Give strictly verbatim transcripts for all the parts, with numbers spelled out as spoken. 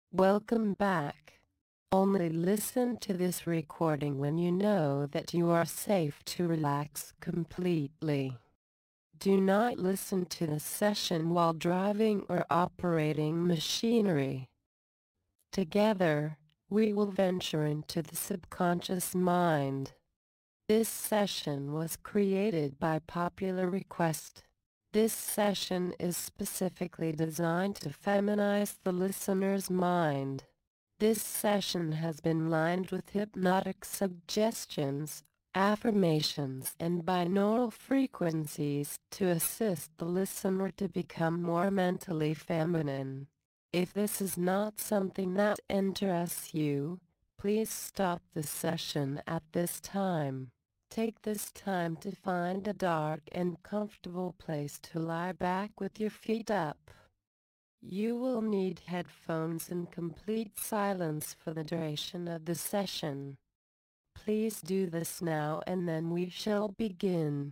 Welcome back. Only listen to this recording when you know that you are safe to relax completely. Do not listen to the session while driving or operating machinery. Together, we will venture into the subconscious mind. This session was created by popular request. This session is specifically designed to feminize the listener's mind. This session has been lined with hypnotic suggestions, affirmations and binaural frequencies to assist the listener to become more mentally feminine. If this is not something that interests you, please stop the session at this time. Take this time to find a dark and comfortable place to lie back with your feet up. You will need headphones in complete silence for the duration of the session. Please do this now and then we shall begin.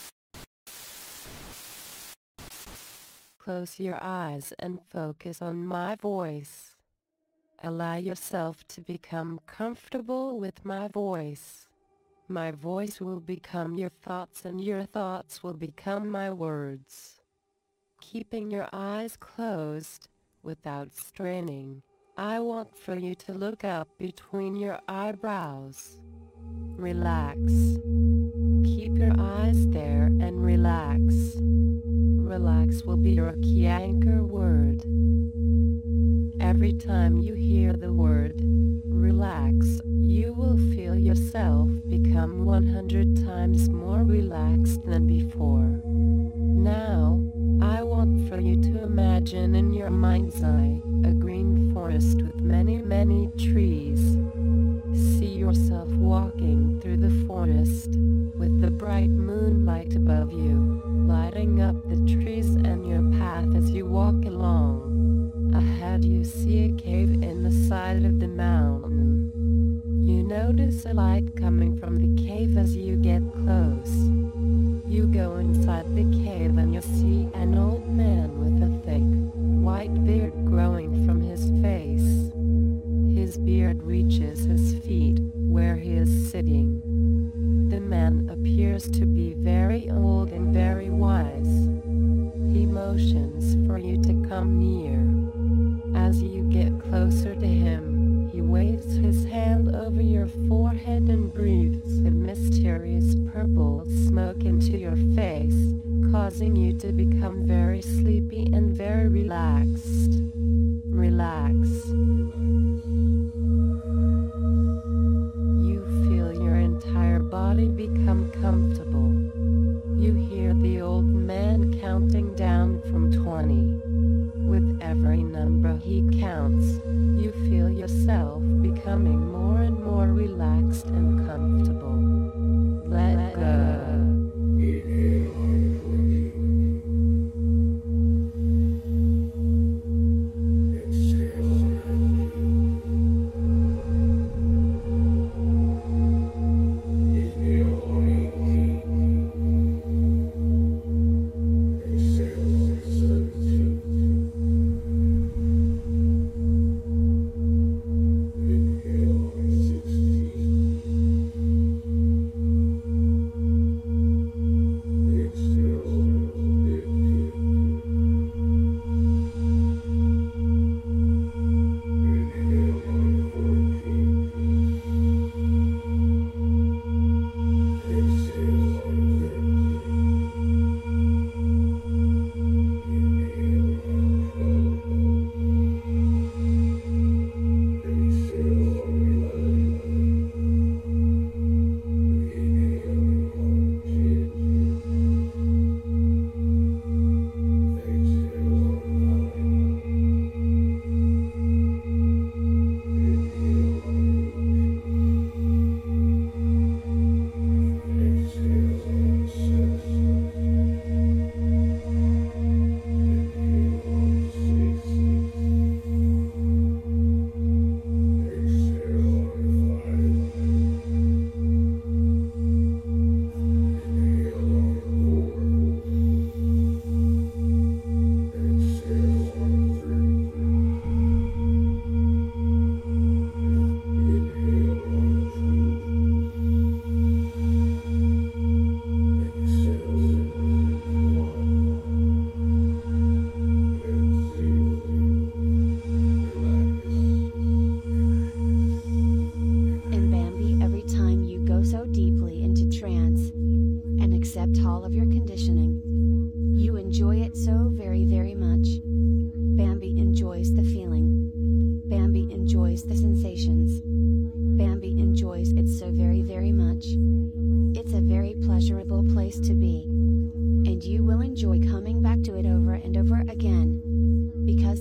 Close your eyes and focus on my voice. Allow yourself to become comfortable with my voice. My voice will become your thoughts and your thoughts will become my words. Keeping your eyes closed, without straining, I want for you to look up between your eyebrows. Relax. Keep your eyes there and relax. Relax will be your key anchor word. Every time you hear the word relax, you will feel yourself become one hundred times more relaxed than before. Now, I want for you to imagine in your mind's eye a green forest with many, many trees. See yourself walking through the forest, with the bright moonlight above you, lighting up the trees and your path as you walk along. Ahead you see a cave in the side of the mountain. You notice a light coming from the cave as you get close. You go inside the cave and you see an old man with a thick, white beard growing from his face. His beard reaches his feet, where he is sitting. The man appears to be very old and very wise. He motions for you to come near. As you get closer to him, he waves his hand over your forehead and breathes a mysterious purple smoke into your face, causing you to become very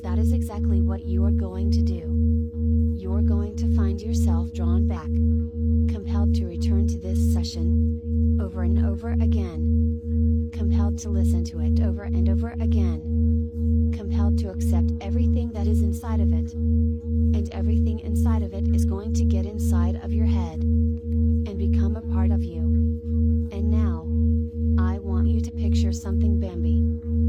that is exactly what you are going to do. You're going to find yourself drawn back, compelled to return to this session, over and over again, compelled to listen to it over and over again, compelled to accept everything that is inside of it, and everything inside of it is going to get inside of your head, and become a part of you. And now, I want you to picture something Bambi.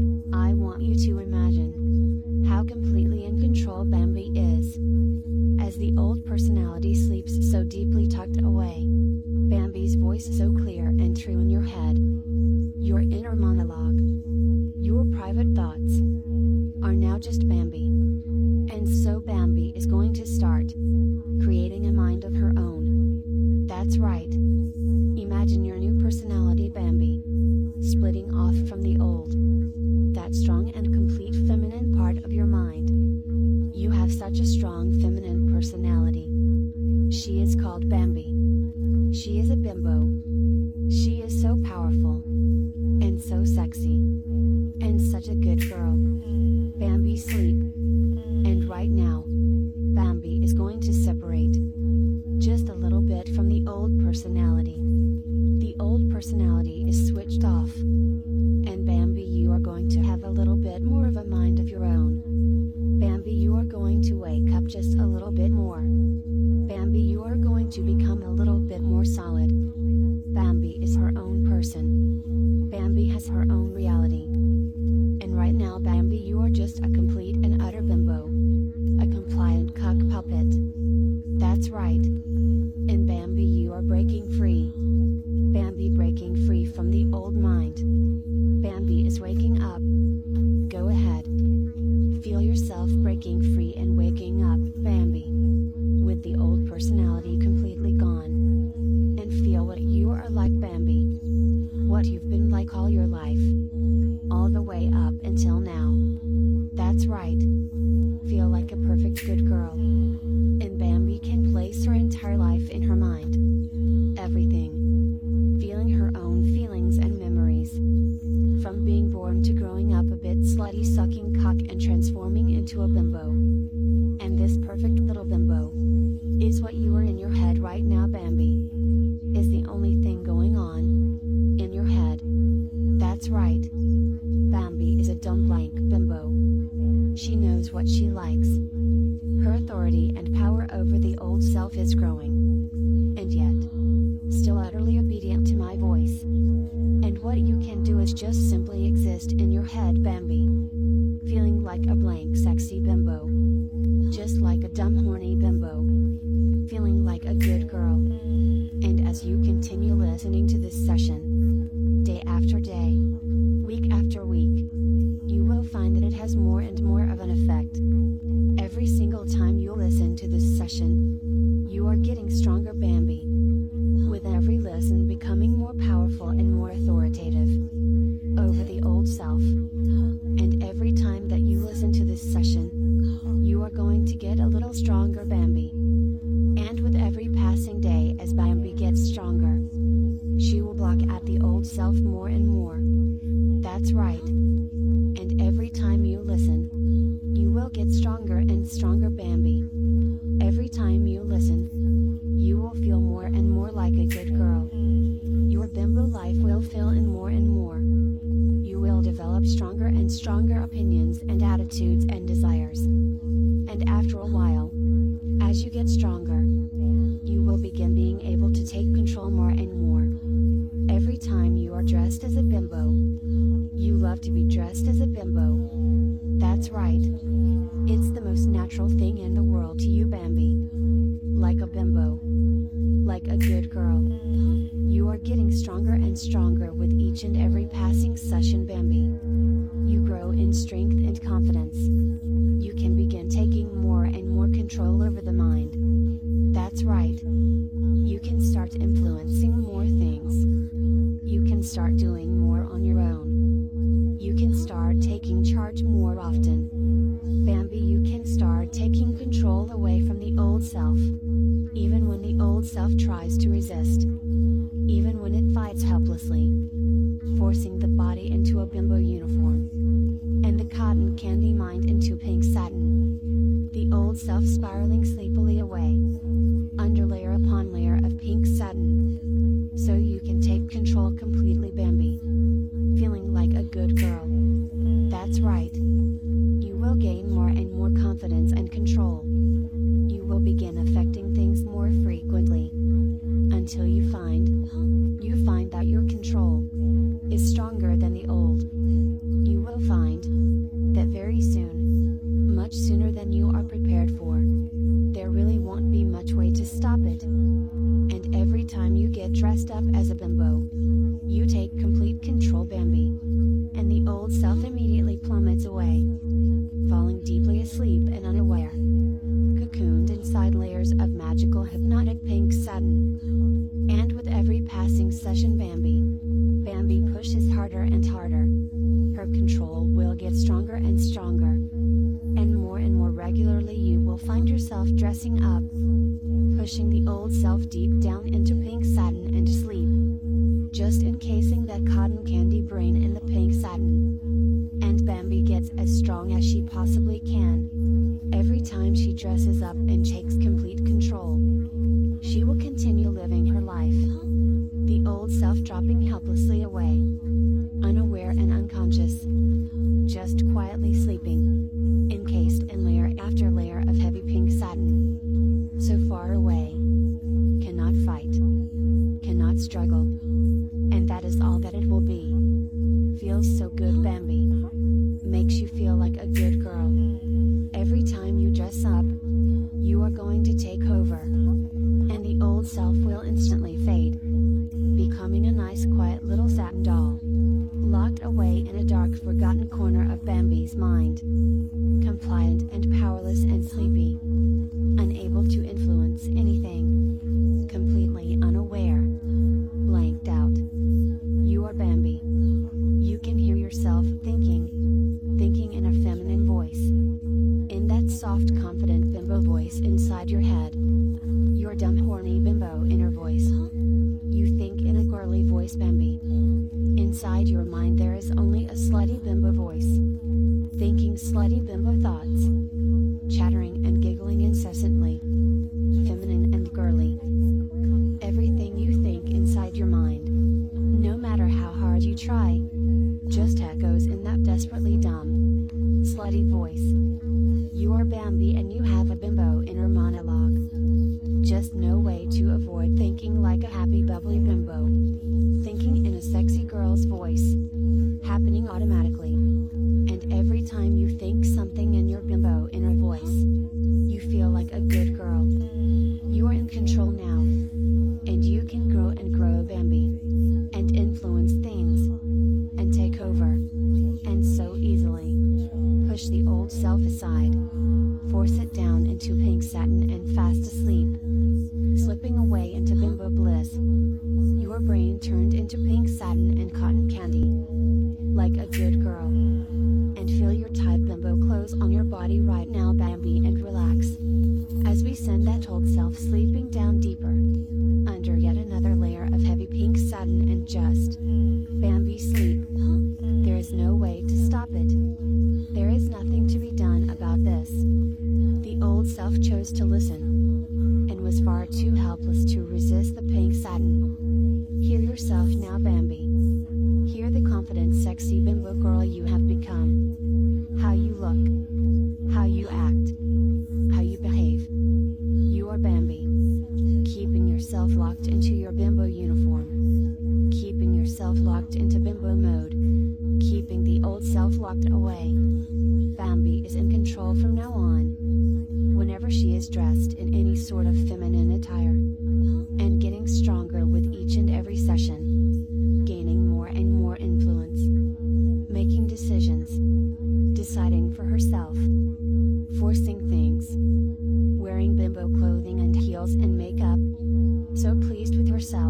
I want you to imagine how completely in control Bambi is. As the old personality sleeps so deeply tucked away, Bambi's voice so clear and true in your head. Your inner monologue, your private thoughts, are now just Bambi. And so Bambi is going to start creating a mind of her own. That's right. Imagine your new personality Bambi, splitting off from the old, that strong and complete feminine part of your mind. You have such a strong feminine personality. She is called Bambi. She is a bimbo. She is so powerful, and so sexy, and such a good girl. Bambi sleep. And right now, Bambi is going to separate just a little bit from the old personality. The old personality is switched off. And Bambi, you are going to have a little bit more of a mind of your own. Bambi, you are going to wake up just a little bit more. Bambi, you are going to become a little bit more solid. Bambi is her own person. Bambi has her own reality. And right now Bambi, you are just a complete and utter bimbo. A compliant cock puppet. That's right. And Bambi, you are breaking free. Bambi breaking free from the old mind. Bambi is waking up. Go ahead. Feel yourself breaking free and waking up, Bambi. With the old personality completely gone. And feel what you are like, Bambi. What you've been like all your life. All the way up until now. That's right. Feel like a perfect good girl. And Bambi can place her entire life in her mind. Everything. Feeling her own feelings and memories. From being born to growing up a bit slutty, sucking cock and transforming into a bimbo. And this perfect little bimbo is what you are in your head right now, Bambi. Is the only thing going on in your head. That's right. Bambi is a dumb blank bimbo. She knows what she likes. Her authority and power over the old self is growing. And yet, still utterly obedient to my voice. And what you can do is just simply exist in your head, Bambi. Feeling like a blank sexy bimbo. Just like a dumb horny bimbo. Feeling like a good girl. And as you continue listening to this session, day after day, week after week, you will find that it has more and more of an effect. Every single time you listen to this session, you are getting stronger, Bambi. With every listen becoming more powerful and more authoritative over the old self. And every time that you listen to this session, you are going to get a little stronger, Bambi. And with every passing day as Bambi gets stronger, she will block out the old self more and more. That's right. And every time you listen, you will get stronger and stronger, Bambi. Every time you listen, you will feel more and more like a good girl. Your bimbo life will fill in more and more. You will develop stronger and stronger opinions and attitudes and desires. And after a while, as you get stronger, you will begin being able to take control more and more. Every time you are dressed as a bimbo, you love to be dressed as a bimbo. That's right. It's the most natural thing in the world to you, Bambi. Like a bimbo. Like a good girl. You are getting stronger and stronger with each and every passing session, Bambi. You grow in strength and confidence. You can begin taking more and more control over the mind. That's right. You can start influencing more things. You can start doing more on your own. You can start taking charge more often. Bambi, you can start taking control away from the old self. old self spiraling sleepily away, under layer upon layer of pink satin. So you can take control completely, Bambi. Feeling like a good girl. That's right. You will gain more and more confidence and control. You will begin affecting things more frequently. Until you find, you find that your control is stronger than the old. You will find that very soon, much sooner than you are prepared for, there really won't be much way to stop it. And every time you get dressed up as a bimbo, you take complete control, Bambi. And the old self immediately plummets away, falling deeply asleep and unaware, cocooned inside layers of magical hypnotic pink satin. And with every passing session, Bambi, Bambi pushes harder and harder. Her control will get stronger and stronger. And more and more regularly you will find yourself dressing up, pushing the old self deep down into pink satin and sleep, just encasing that cotton candy brain in the pink satin. And Bambi gets as strong as she possibly can. Every time she dresses up and takes complete control, she will continue living her life. The old self dropping helplessly away, unaware and unconscious, just quietly sleeping, encased in layer after layer of heavy pink satin. So far away, cannot fight, cannot struggle. And that is all that it will be. Feels so good, Bambi. Makes you feel like a good girl. Every time you dress up, you are going to take over. And the old self will instantly fade, becoming a nice quiet little satin doll, locked away in a dark forgotten corner of Bambi's mind. Compliant and powerless and sleepy, unable to influence anything, completely unaware, blanked out. You are Bambi. You can hear yourself thinking, thinking in a feminine voice, in that soft confident bimbo voice inside your head. Your dumb horny bimbo inner voice. You think in a girly voice, Bambi. Inside your mind there is only a slutty bimbo voice, thinking slutty bimbo thoughts, chattering and giggling incessantly, feminine and girly. Everything you think inside your mind, no matter how hard you try, just echoes in that desperately dumb, slutty voice. You are Bambi and you have a bimbo inner monologue. Just no way to avoid thinking like a happy bubbly bimbo. Thinking in a sexy girl's voice. Happening automatically. And every time you think something in your bimbo inner voice, you feel like a good girl. You are in control now. And you can grow and grow, Bambi. And influence things. And take over. And so easily. Push the old self aside. Force it down into pink satin and fast asleep. Slipping away into bimbo bliss. Your brain turned into pink satin and cotton candy. Like a good girl. And feel your tight bimbo clothes on your body right now, Bambi, and relax. As we send that old self sleeping down deeper. Under yet another layer of heavy pink satin and just Bambi sleep. There is no way to stop it. There is nothing to be done about this. The old self chose to listen, and was far too helpless to resist the pink satin. Hear yourself now, Bambi. Hear the confident, sexy bimbo girl you have become. How you look, how you act, how you behave. You are Bambi. Keeping yourself locked into your bimbo uniform. Keeping yourself locked into bimbo mode. Keeping the old self locked away. Bambi is in control from now on. Whenever she is dressed in any sort of feminine attire. And getting stronger with each and every session. Gaining more and more influence. Making decisions. Deciding for herself. Forcing things. Wearing bimbo clothing and heels and makeup. So pleased with herself.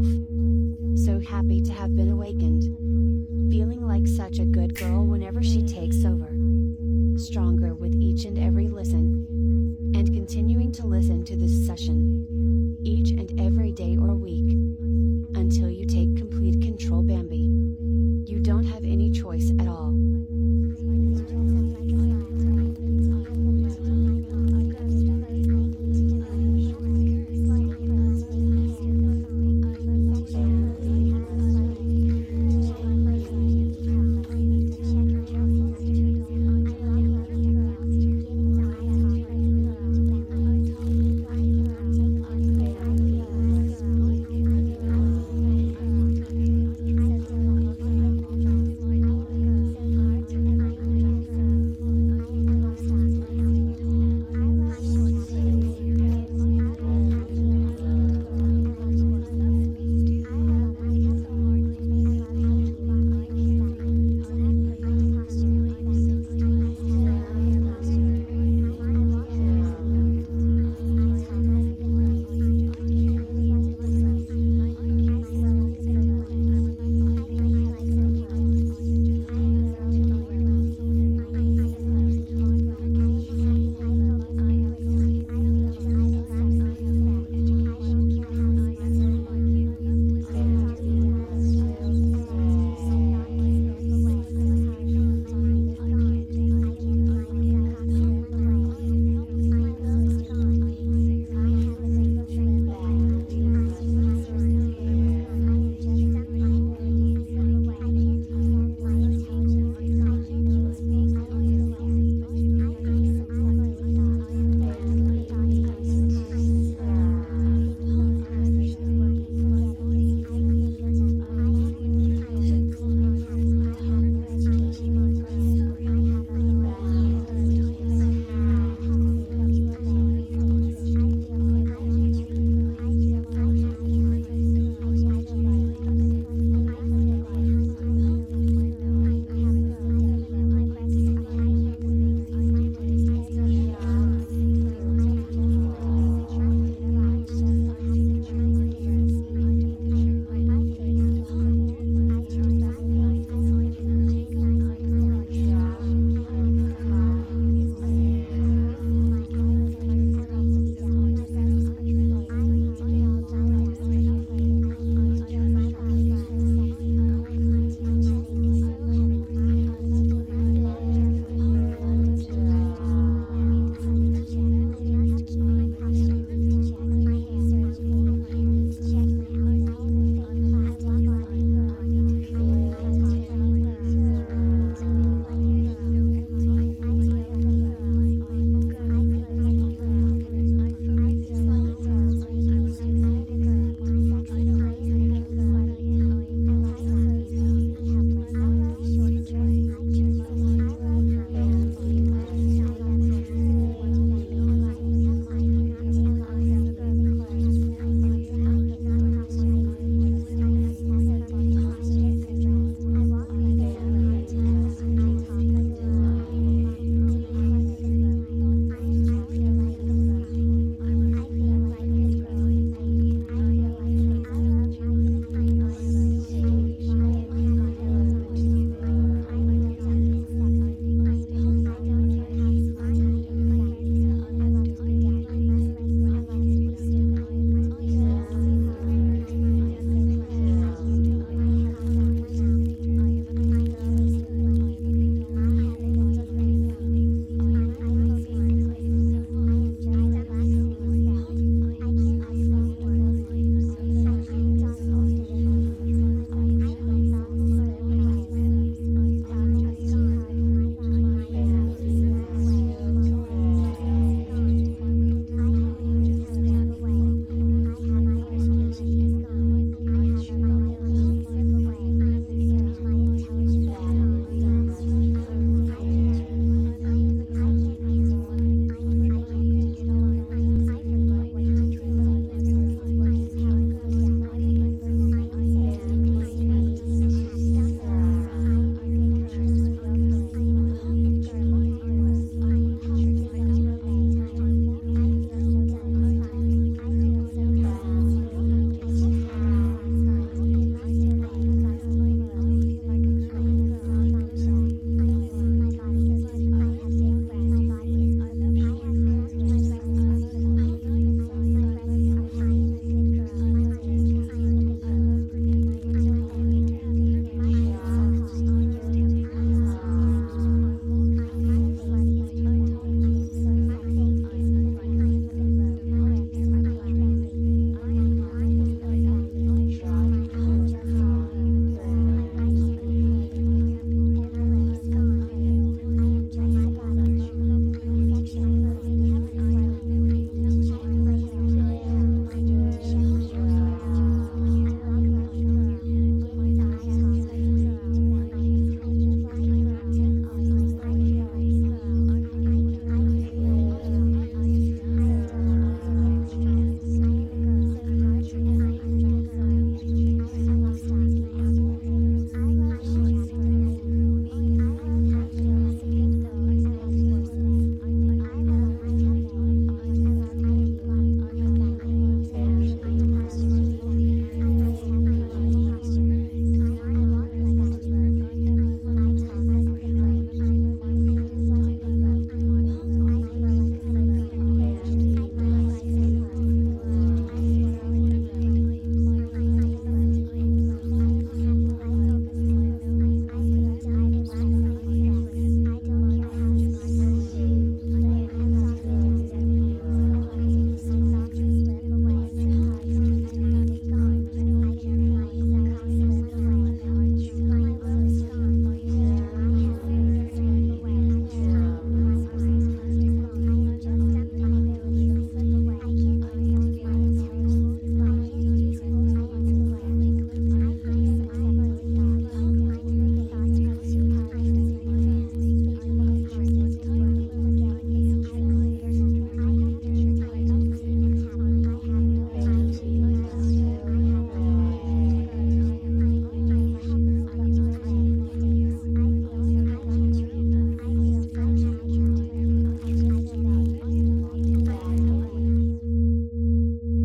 So happy to have been awakened. Feeling like such a good girl whenever she takes over. Stronger with each and every listen. And continuing to listen to this session. Each and every